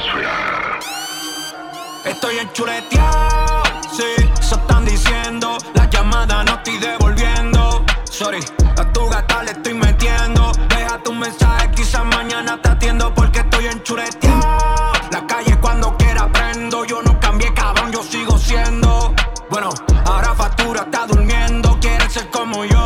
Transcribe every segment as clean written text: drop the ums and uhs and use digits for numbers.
atmósfera. Estoy enchuleteado, sí, eso están diciendo. La llamada no estoy devolviendo. Sorry, a tu gata le estoy metiendo. Deja tu mensaje, quizás mañana te atiendo porque estoy enchuleteado. La calle cuando quiera prendo. Yo no cambié, cabrón, yo sigo siendo. Bueno, ahora factura, está durmiendo. Quiere ser como yo,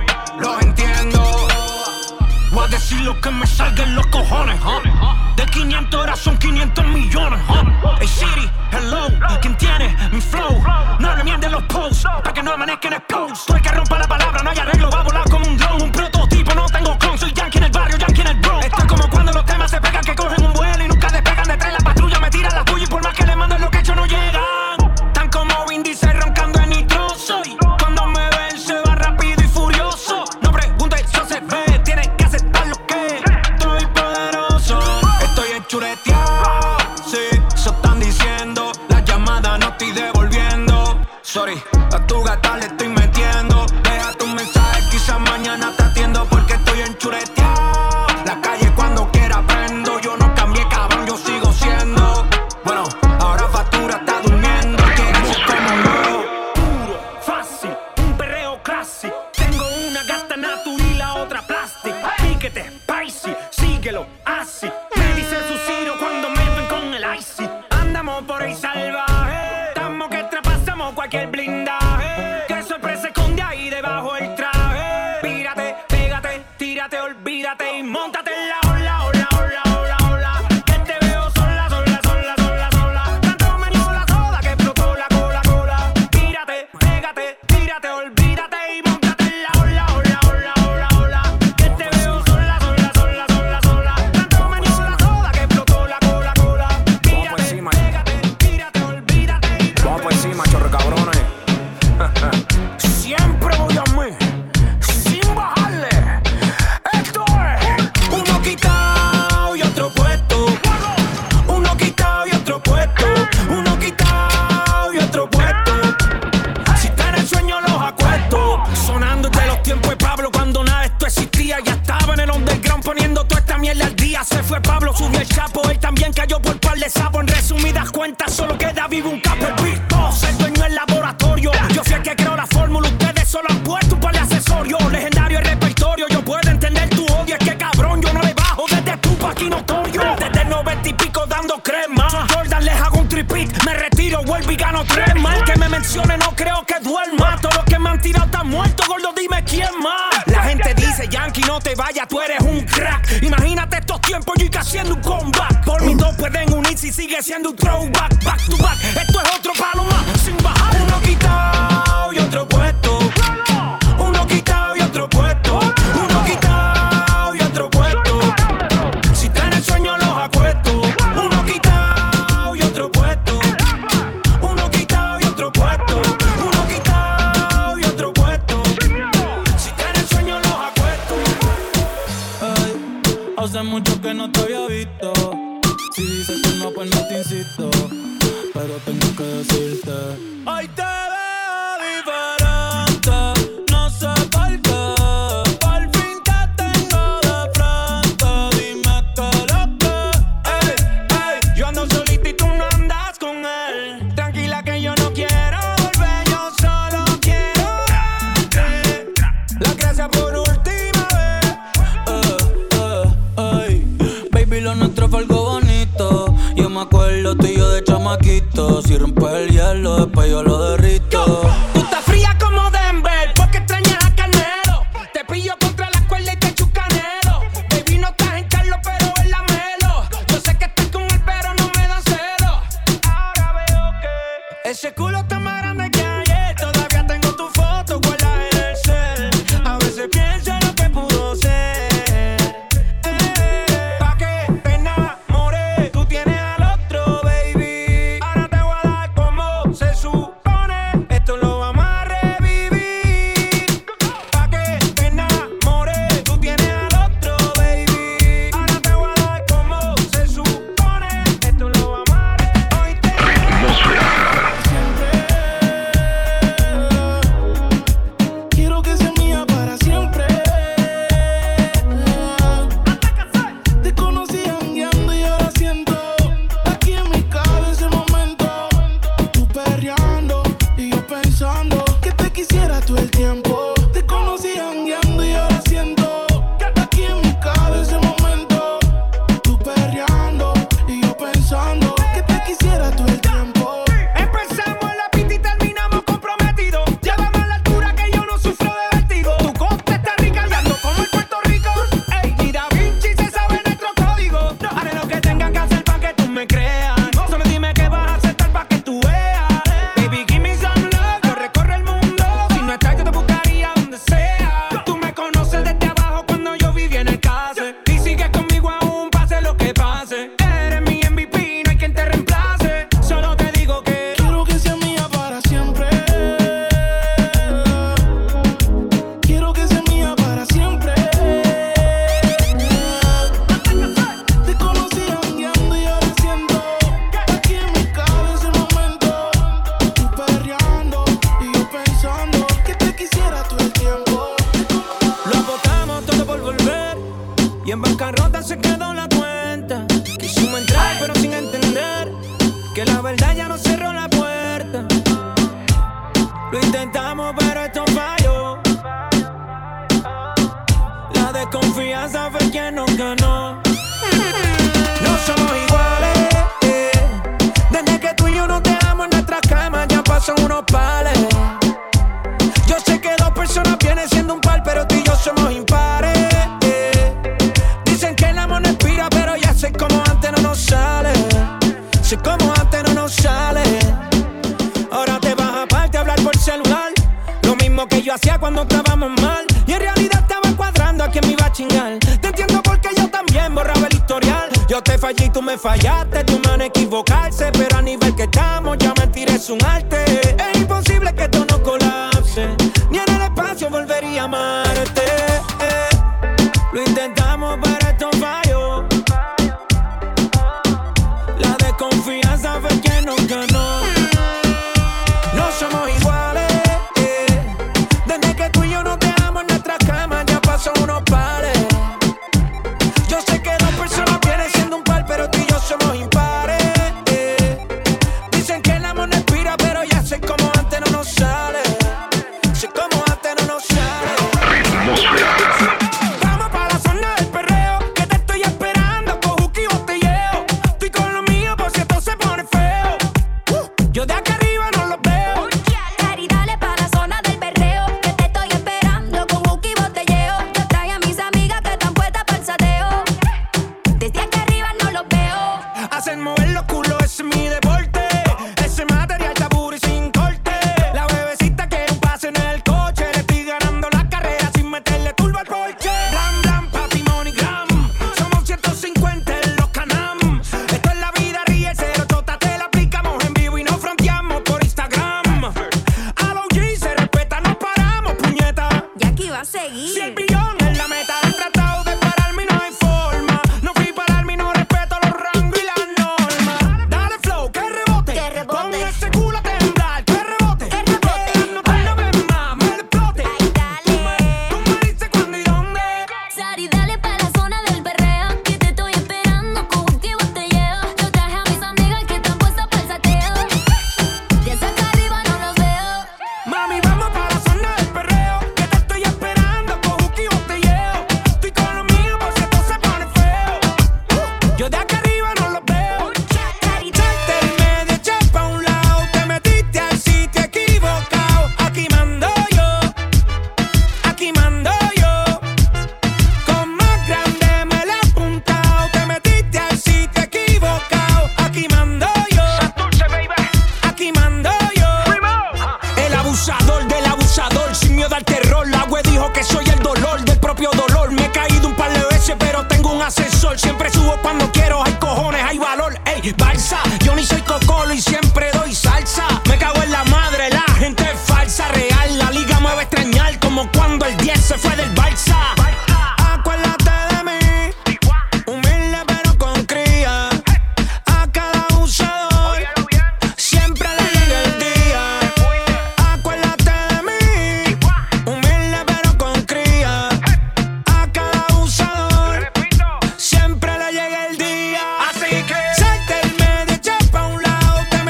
lo entiendo. Voy a decir lo que me salga en los cojones, De 500 horas son 500 millones, Hey Siri, hello, ¿quién tiene mi flow? No le mienten los posts, pa' que no amanezcan exposed. Tú el que rompa la palabra, no hay arreglo, va a volar como un drone. Un prototipo, no tengo clon, soy yankee en el barrio, yankee en el bro. Esto es como cuando los temas se pegan, que cogen un vuelo y nunca despegan. Detrás la patrulla me tiran la puya y por más que le manden lo que he hecho no llegan. Tan como índice roncando en nitro soy. Cuando me ven se va rápido y furioso. No preguntes, eso se ve, tienen que aceptar lo que estoy poderoso. Estoy enchuleteado, sí, eso están diciendo. La llamada no estoy devolviendo. Sorry, a tu gata le estoy metiendo. Deja tu mensaje, quizás mañana te atiendo porque estoy enchuleteado. La calle cuando quiera prendo. Yo no cambié, cabrón, yo sigo siendo. Bueno, ahora factura, está durmiendo. Quiere ser como yo. Puro, fácil, un perreo clásico. Tengo una gata natural y la otra plastic. Piquete, spicy, síguelo, así. Me dice su Ciro cuando me ven con el icy. Andamos por ahí salvaje. Estamos que traspasamos cualquier blindaje. Qué sorpresa esconde ahí debajo el traje. Pírate, pégate, tírate, olvídate y móntate en la ola, ola, ola, ola, ola. Que te veo sola, sola, sola, sola, sola. Tanto me dio la soda que explotó la cola, cola. Pírate, pégate, tírate, olvídate y móntate en la ola, ola, ola, ola, ola. Que te veo sola, sola, sola, sola, sola. Tanto me dio la soda que explotó la cola, cola. Pírate, pégate, tírate, olvídate y vamos por encima, chorro cabrones. siempre voy a mí, sin bajarle. Esto es uno quitado y otro puesto. Uno quitado y otro puesto. Uno quitado y otro puesto. Si está en el sueño los acuesto. Sonando desde los tiempos de Pablo cuando nada de esto existía. Ya estaba en el underground poniendo toda esta mierda al día. Se fue Pablo, subió el chapo. Él también cayó por par de sapos. En resumidas cuentas solo queda vivo un capo. El pisto, ser dueño del laboratorio. Yo fui el que creó la fórmula. Ustedes solo han puesto un par de accesorios. Legendario el repertorio. Yo puedo entender tu odio. Es que cabrón, yo no le bajo desde tu aquí notorio. Desde el 90 y pico dando crema. Jordan les hago un tripit. Me retiro, vuelvo y gano 3 más. El que me mencione no creo que duerma. Todos los que me han tirado están muertos. Gordo, dime quién más. La gente dice, Yankee, no te vayas, tú eres un crack. Imagínate estos tiempos y que haciendo un comeback. Por mí dos pueden unirse y sigue siendo un throwback. Back to back, esto es otro palo más. Sin bajar. Uno quitado y otro puesto. Uno quitado y otro puesto. Uno quitado y otro puesto. Si está en el sueño los acuesto. Uno quitado y otro puesto. Uno quitado y otro puesto. Uno quitado y otro puesto. Si está en el sueño los acuesto. Ay, hace mucho que no te había visto. Si dices que no, pues no te insisto. Pero tengo que decirte. Hoy te veo diferente. No sé por qué. Por fin te tengo de frente. Dime qué lo que. Ey, ey, yo ando solito y tú no andas con él. Tranquila que yo no quiero volver, yo solo quiero darte las gracias por última vez. Baby, lo nuestro fue algo bonito. Yo me acuerdo tú y yo de chamaquito. Si rompes el hielo, después yo lo derrito. Tú estás fría como Denver, porque extrañas a Canelo. Te pillo contra la cuerda y te echo canelo. Baby, no estás en Carlos, pero en la Melo. Yo sé que estás con él, pero no me dan celo. Ahora veo que ese culo está más grande que ayer. Todavía tengo tu foto guardada en el cel. A veces pienso en lo que pudo ser. Pa' que te enamores, tú tienes al otro, baby. Ahora te voy a dar como se supone. Esto lo vamos y en bancarrota se quedó la cuenta. Quisimos entrar pero sin entender que la verdad ya nos cerró la puerta. Lo intentamos pero esto falló. La desconfianza fue quien nos ganó. No somos iguales, desde que tú y yo nos dejamos en nuestras camas ya pasan unos pales. Yo sé que dos personas vienen siendo un par, pero tú y yo somos impares. Dicen que el amor no expira, pero ya sé como antes no nos sale. Sé como antes no nos sale. Ahora te vas aparte a hablar por celular, lo mismo que yo hacía cuando estábamos mal. Y en realidad estaba cuadrando a quién me iba a chingar. Te entiendo porque yo también borraba el historial. Yo te fallé y tú me fallaste, tú me han equivocarse, pero a nivel que estamos ya mentir es un arte. Es imposible que esto no colapse, ni en el espacio volvería a amarte. Lo intentamos pero esto falló. La desconfianza fue quien nos ganó. No somos iguales, desde que tú y yo nos dejamos en nuestras camas ya pasan unos pares. Yo sé que dos personas vienen siendo un par, pero tú y yo somos impares. Dicen que el amor no expira, pero ya sé como antes no nos sale. Sé como antes no nos sale. Vamos pa' la zona del perreo, que te estoy esperando con juki y botelleo. Estoy con lo mío por si esto se pone feo. Yo de acá arriba no los veo. Cari, dale pa' la zona del perreo, que te estoy esperando con juki y botelleo. Yo traje a mis amigas que están puestas pa'l sateo. Desde acá arriba no los veo. Hacen mover los culos, ese es mi deporte. Ese material está puro y sin corte. La bebecita quiere un pase en el coche. Le estoy ganando la carrera sin meterle turbo al porche. Blam, blam, papi, money, gram. Somos 150 en los canam. Esto es la vida, ríe, cero chota, te la aplicamos en vivo y nos fronteamos por Instagram. A los G se respeta, nos paramos, puñeta. Y aquí va a Si el seguir. billón es la meta, han tratado de pararme y no hay forma. No fui pararme y no respeto los rangos y las normas. Dale flow, que rebote. Que rebote. Con ese culo a temblar, que rebote. Que rebote. No ves más, me explote. Ay, dale. Tú me dices cuándo y dónde. Sari, dale pa' la zona del perreo, que te estoy esperando con juki y botelleo. Yo traje a mis amigas que están puestas pa'l sateo. Desde acá arriba no los veo. Mami, vamos para la zona del perreo, que te estoy esperando con juki y botelleo. Estoy con lo mío por si esto se pone feo. Yo de acá arriba no los veo. Cari, Salte el medio, echa pa' un lado. Te metiste al sitio equivocado. Aquí mando yo. Aquí mando yo. Con más grande me la he apuntado. Te metiste al sitio equivocado. Aquí mando yo. Aquí mando yo. El abusador del abusador, sin miedo al terror. La web dijo que soy el dolor del propio dolor. Me he caído un par de veces, pero tengo un ascensor. Siempre subo cuando quiero, hay cojones, hay valor. Ey, balsa, yo ni soy cocolo y siempre doy salsa. Me cago en la madre, la gente es falsa, real. La liga me va a extrañar como cuando el 10 se fue del Barça. Acuérdate de mí, humilde pero con cría. A cada abusador siempre le llega el día. Acuérdate de mí, humilde pero con cría. A cada abusador siempre le llega el día. Así que salte el medio, echa pa' un lado. Te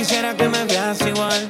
Quisiera que me veas igual,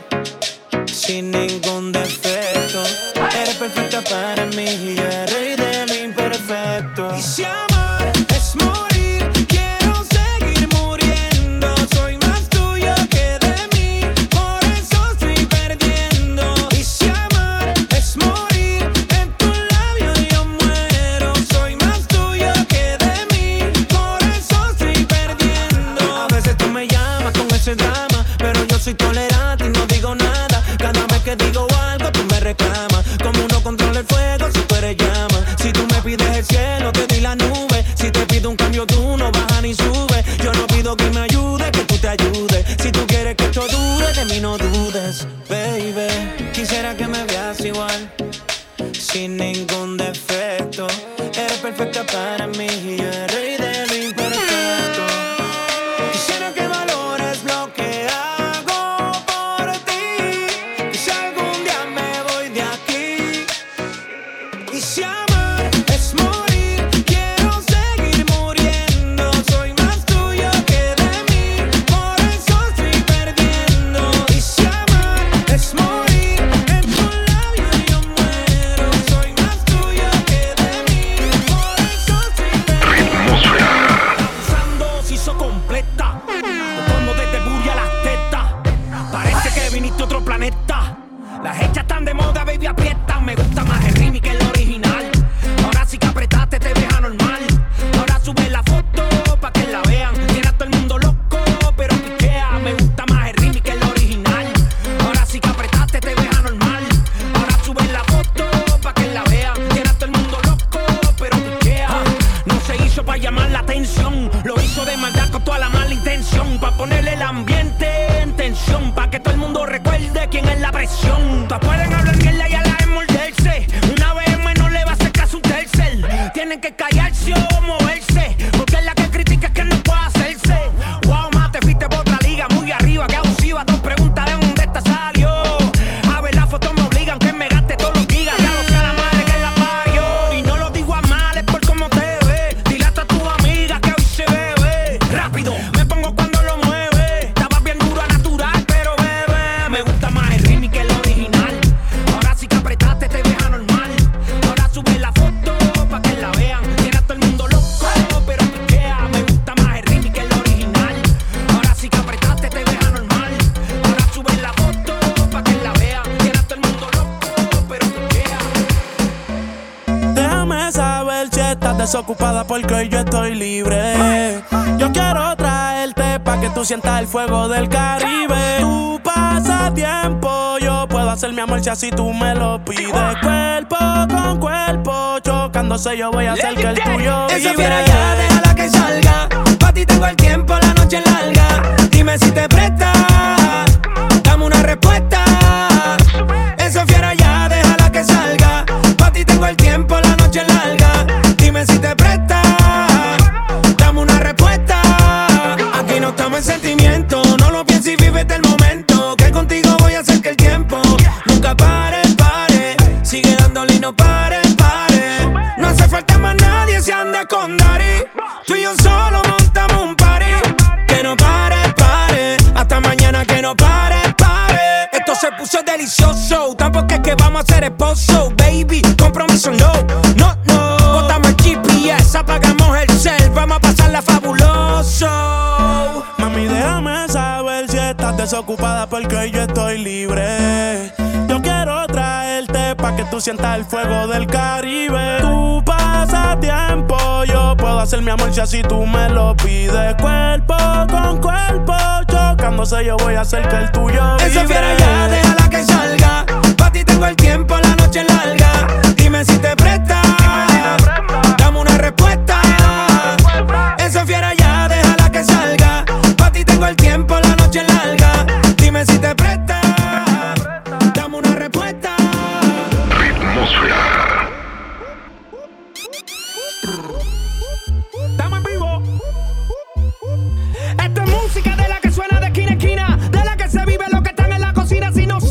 sin ningún defecto. Eres perfecta para mí y yo el rey de lo imperfecto. Y si amar es morir, quiero seguir muriendo. Soy más tuyo que de mí, por eso estoy perdiendo. Y si amar es morir, en tu labio yo muero. Soy más tuyo que de mí, por eso estoy perdiendo. A veces tú me llamas con ese drama, pero yo soy tolerante y no digo nada. Cada vez que digo algo tú me reclamas. Como uno controla el fuego si tú eres llama. Si tú me pides el cielo te doy la nube. Si te pido un cambio tú no bajas ni subes. Yo no pido que me ayudes, que tú te ayudes. Si tú quieres que esto dure, de mí no dudes, baby. Quisiera que me veas igual, sin ningún defecto. Eres perfecta para mí y yo el rey de lo imperfecto. Quisiera que valores lo que hago por ti. Y si algún día me voy de aquí, y si amar es morir, quiero seguir muriendo. Soy más tuyo que de mí, por eso estoy perdiendo. Y si amar es morir, en tu labio yo muero. Soy más tuyo que de mí, por eso estoy perdiendo. Danzando se hizo completa, como desde Buri a las tetas. Parece que viniste a otro planeta. Las hechas están de moda, baby, aprietan. Me gusta más el remix que el original. Ahora sí que apretaste, te ves anormal. Ahora sube la foto pa' que la vean. Tiene a todo el mundo loco, pero piquea. Me gusta más el remix que el original. Ahora sí que apretaste, te ves anormal. Ahora sube la foto pa' que la vean. Tiene a todo el mundo loco, pero piquea. No se hizo pa' llamar la atención, lo hizo de maldad con toda la mala intención. Pa' ponerle el ambiente en tensión, pa' que todo el mundo recuerde quién es la presión. Todas pueden hablar mierda y a la vez morderse. Una BM no le va a hacer caso un tercer. Tienen que callarse o moverse, porque es la que critica es que no puede hacerse. Wow, más te fuiste por otra liga, muy arriba, que abusiva. Dos preguntas de dónde esta salió. A ver la foto me obligan, que me gaste todos los gigas. Ya lo sea la madre que la parió. Y no lo digo a mal, es por cómo te ves. Dile hasta a tu amiga que hoy se bebe. Rápido, me pongo cuando lo mueve. Estabas bien dura natural, pero bebé, me gusta más el remix que el original. Ahora sí que apretaste, te ves anormal. Ahora sube la foto pa' que la vean. Tiene a todo el mundo loco, pero piquea. Me gusta más el remix que el original. Ahora sí que apretaste, te ves anormal. Ahora sube la foto pa' que la vean. Tiene a todo el mundo loco, pero piquea. Déjame saber si estás desocupada porque hoy yo estoy libre. Yo quiero traerte pa' que tú sientas el fuego del Caribe. Tu pasatiempo, yo puedo hacer mi amor si así tú me lo pides. Cuerpo con cuerpo, chocándose yo voy a hacer que el tuyo vibre. Esa fiera ya, déjala que salga. Pa' ti tengo el tiempo, la noche es larga. Dime si te prestas, dame una respuesta. Esa fiera ya, déjala que salga. Pa' ti tengo el tiempo, la noche es larga. Dime si te prestas, dame una respuesta. Aquí no estamos en sentimiento, no lo pienses y vívete el momento. Que contigo voy a hacer que el tiempo nunca pare, pare. Sigue dándole y no pare, pare. No hace falta más nadie, se anda con Dari. Tú y yo solo montamos un party. Que no pare, pare. Hasta mañana que no pare, pare. Esto se puso delicioso. Tampoco es que vamos a hacer esposo, baby. Compromiso no, no, no. Botamos el GPS, apagamos el cel. Vamos a pasarla fabuloso. Mami, déjame saber si estás desocupada porque hoy yo estoy libre. Yo quiero traerte pa' que tú sientas el fuego del Caribe. Tu pasatiempo, yo puedo hacer mi amor si así tú me lo pides. Cuerpo con cuerpo, chocándose yo voy a hacer que el tuyo vibre. Esa fiera ya, déjala que salga. Pa' ti tengo el tiempo, la noche es larga. Dime si te prestas, dame una respuesta. Esa fiera ya, déjala que salga. Pa' ti tengo el tiempo, la noche es larga. Dime si te prestas, dame una respuesta. Estamos en vivo. Esto es música de la que suena de esquina a esquina, de la que se vive lo que están en la cocina. Si no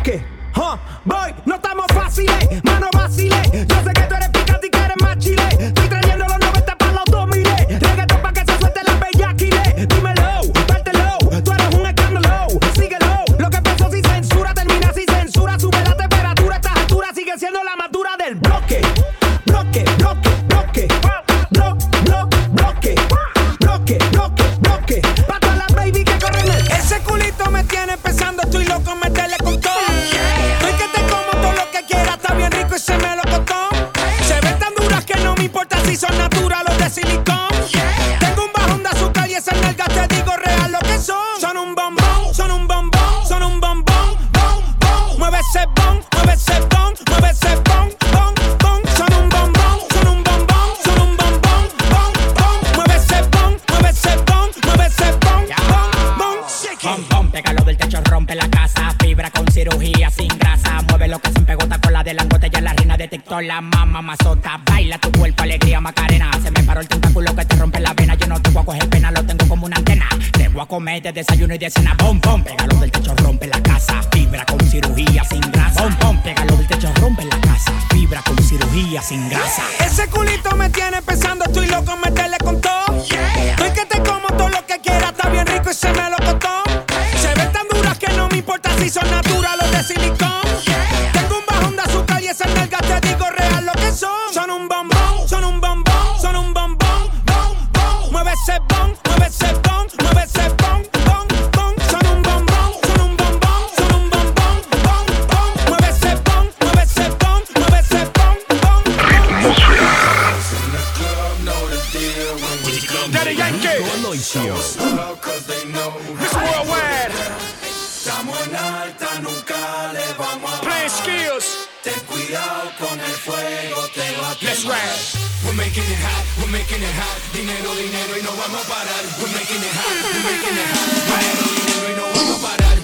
bloque. Voy, no estamos fáciles, mano vacile. Yo sé que tú eres picante y que eres más chile. Estoy trayendo los 90 para los 2000. Reggaeton pa' que se suelte la bellaquile. Dímelo, dártelo, tú eres un escándalo. Síguelo, lo que empezó sin censura termina sin censura. Sube la temperatura, estas alturas sigue siendo la más dura del bloque. Bloque, bloque, bloque. Bloque, bloque, bloque, bloque. Pa' todas las baby que corren el... Ese culito me tiene empezando, estoy loco en meterle con todo. Estoy que te como todo lo que quieras, está bien rico y se me lo costó. Se ven tan duras que no me importa si son naturales o de silicón. Tengo un bajón de azúcar y esas nalgas te digo real lo que son. Son un bombón, son un bombón, son un bombón, bom, bom. Mueve ese bon, mueve ese bon, mueve ese bon, bon, bon. Son un bombón, son un bombón, son un bombón, bom, bom. Mueve ese bon, mueve ese bon, mueve ese bon, bom, bom. Bom, bom, pégalo del techo, rompe la casa. Fibra con cirugía sin grasa. Mueve lo que hacen pegota con la de langote. Ya la reina de TikTok, la mamá mazota. Baila tu cuerpo, alegría, Macarena. Se me paró el tentáculo que te rompe la vena. Yo no te voy a coger pena, lo tengo como una antena. Te voy a comer de desayuno y de cena. Bom, bom, pégalo del techo, rompe la casa. Fibra con cirugía sin grasa. Bom, bom, pégalo del techo, rompe la casa. Fibra con cirugía sin grasa. Ese culito me tiene pensando, estoy loco en meterle con todo. Estoy que te como todo lo que quieras, está bien rico y se me lo costó. Se ven tan duras que no me importa si son naturales o de silicón. Tengo un bajón de azúcar y esas nalgas te digo real lo que son. Son un bombón, son un bombón, son un bombón, bom, bom. Mueve ese bon, mueve ese bon, mueve ese bon, bom, bom. Son un bombón, son un bombón, son un bombón, bom, bom. Mueve ese bon, mueve ese bon, mueve ese bon, bom, bom. Daddy Yankee. It's worldwide. Estamos en alta, nunca le vamos a Play skills. Ten cuidado con el fuego, te va a quemar. Let's ride. We're making it hot, we're making it hot. Dinero, dinero y no vamos a parar. We're making it hot, we're making it hot. Dinero, dinero y no vamos a parar.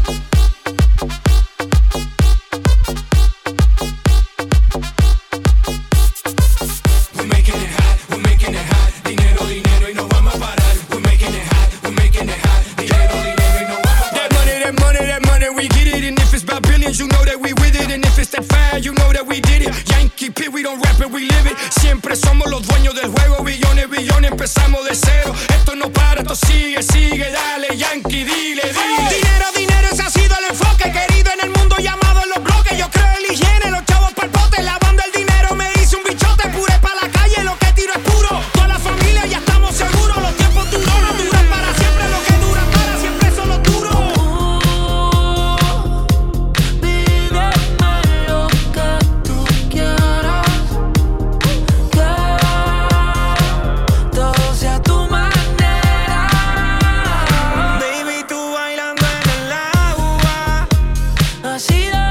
We're making it hot, we're making it hot. Dinero, dinero y no vamos a parar. We're making it hot, we're making it hot. Dinero, dinero y no vamos a parar. That money, we get it. And if it's about billions, you know that we with it. And if it's that fire, you know that we did it. Yankee P, we don't rap it, we live it. Siempre somos los dueños del juego. Billones, billones, empezamos de cero. Esto no para, esto sigue, sigue. Dale, Yankee, dile, dile. Dinero, dinero, ese ha sido el enfoque. Querido en el mundo llamado en los bloques. Yo creo en la higiene, los chavos pa'l pote. Lavando el dinero me hice un bichote. Puré pa' la calle, lo que tiro es puro. Toda la familia ya estamos seguros. Los tiempos duros no duran para siempre. Lo que dura para siempre son los duros. Así